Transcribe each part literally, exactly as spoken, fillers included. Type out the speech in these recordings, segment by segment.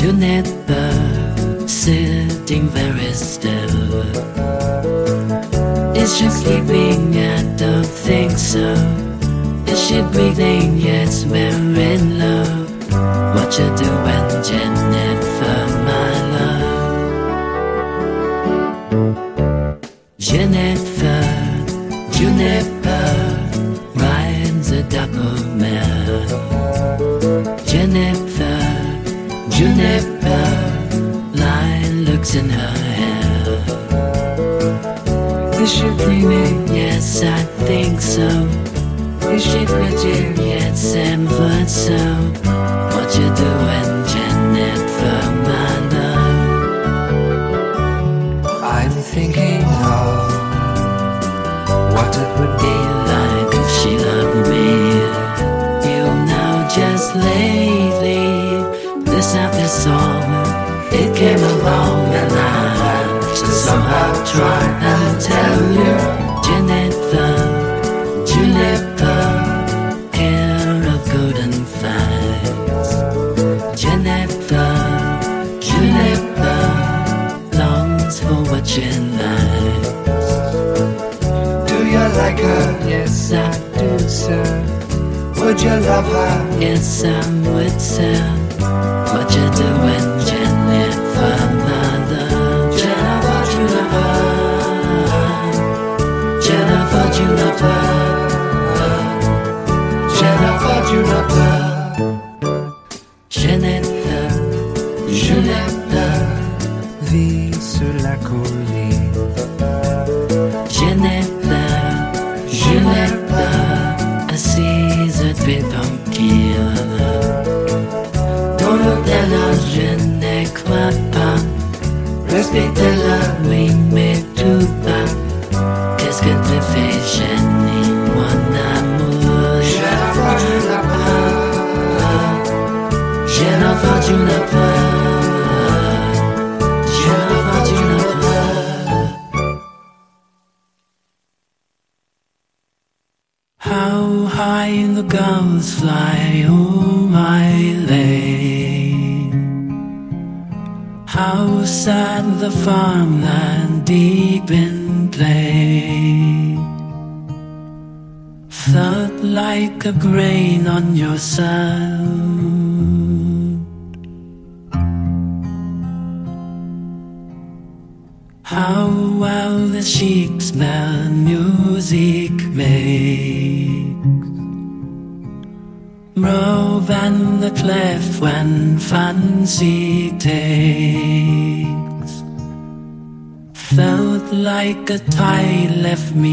Juniper sitting very still. Is she sleeping? I don't think so. Is she breathing? Yes, we're in love. What you doing, Jennifer, my love? Jennifer, Juniper rides a double mare. Jennifer, Juniper, line looks in her hair. Is she dreaming? Yes, I think so. Is she pretty? Yes, and but so. What you doing, Jennifer, my love? I'm thinking of what it would be like if she loved me. You know, just lately, this after song, it came along and I had to somehow try and tell you, Jennifer, Juniper, care of good and facts. Jennifer, Juniper, longs for what she likes. Do you like her? Yes, I do, sir. Would you love her? Yes, I would, sir. What you doing, Jennifer, mother? Jennifer, Juniper, Jennifer, Juniper, Jennifer, Juniper, Jennifer, Juniper, vit sur la colline. Jennifer, Juniper, assise tranquille. Dans l'hôtel, je ne crois pas. Respecte-la, oui, mais tout bas. Qu'est-ce que tu fais, Jenny, mon amour? Jennifer, Juniper, Jennifer, Juniper, Jennifer, Juniper. How high the gulls fly o'er lane. How sad the farmland deep in plain. Felt like a grain on your sand. How well the sheep smell music makes. Rove and the clef when fancy takes. Felt like a tide left me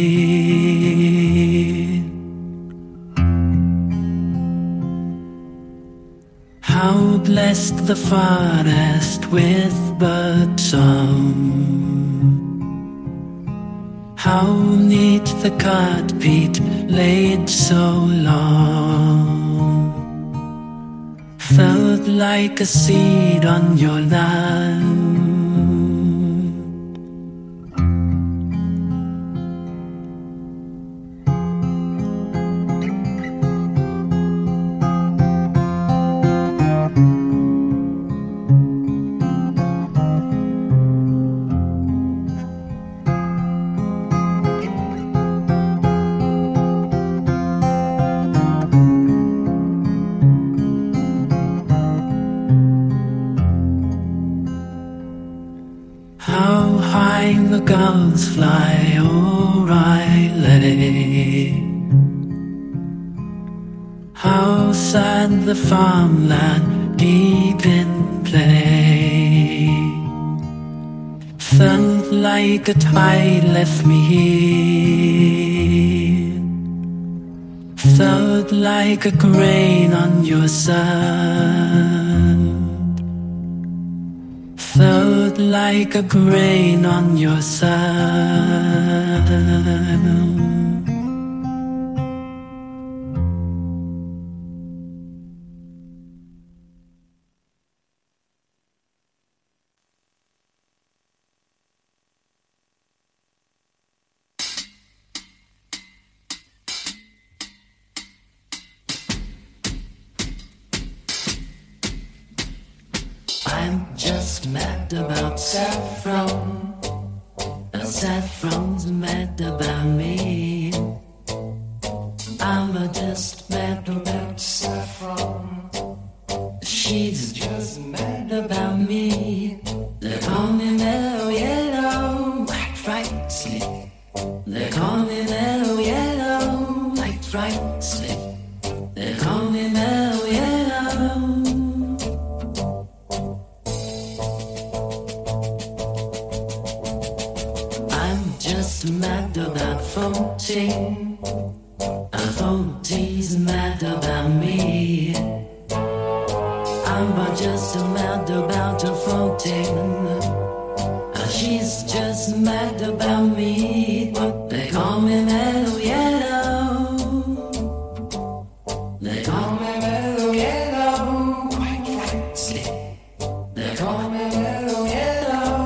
here. How blessed the forest with bird song. How neat the carpet laid so long. Felt like a seed on your land. The gulls fly o'er How sad the farmland deep in play. Felt like a tide left me here. Felt like a grain on your sand. Felt like a grain on your sand. I'm just mad about saffron. Saffron's mad about me. I'm just mad about saffron. She's just mad about me. They call me mellow yellow, like fright sleep. They call me mellow yellow, like fright sleep. They call me mellow yellow. I'm just mad about fourteen. And fourteen's mad about me. I'm just mad about her fourteen. She's just mad about me. They call me mellow yellow. They call me mellow yellow. Quite fancy. They call me mellow yellow.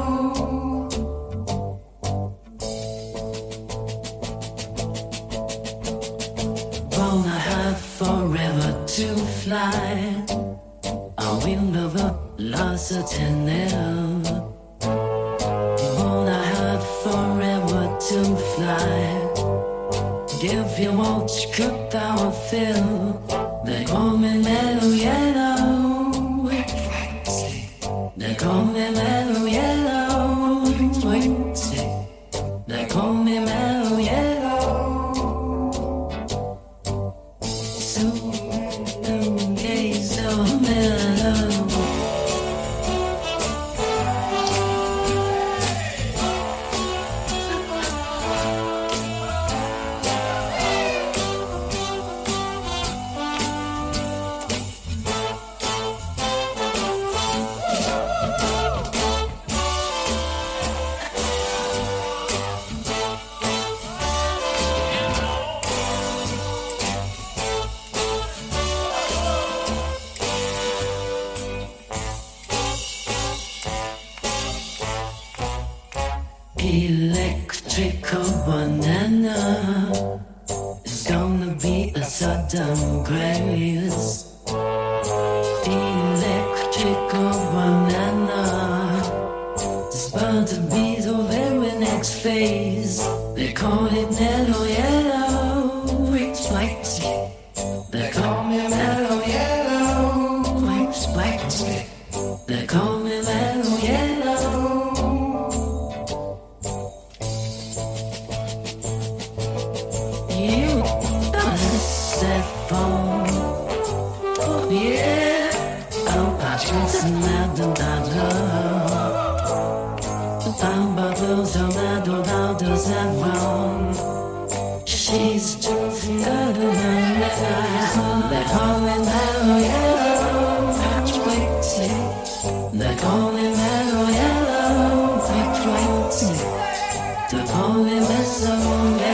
Won't I have forever to fly? A wind of a lost attendant. Won't I have forever to fly? Give you what you could our fill. They call me mellow yellow. They call me mellow yellow. They call me mellow yellow. So mellow, gay, so mellow. Electrical banana is gonna be a sudden grace. Electrical banana is about to be the very next phase. They call it mellow yellow. It's spicy. They call me mellow yellow. Quite spicy. They call me mellow yellow. You that phone, oh yeah. Oh, I just mad about her. I'm about to mad about the saffron. She's just got a man. They call me mellow yellow. That's crazy. They call me mellow yellow. That's crazy. They call me mellow yellow.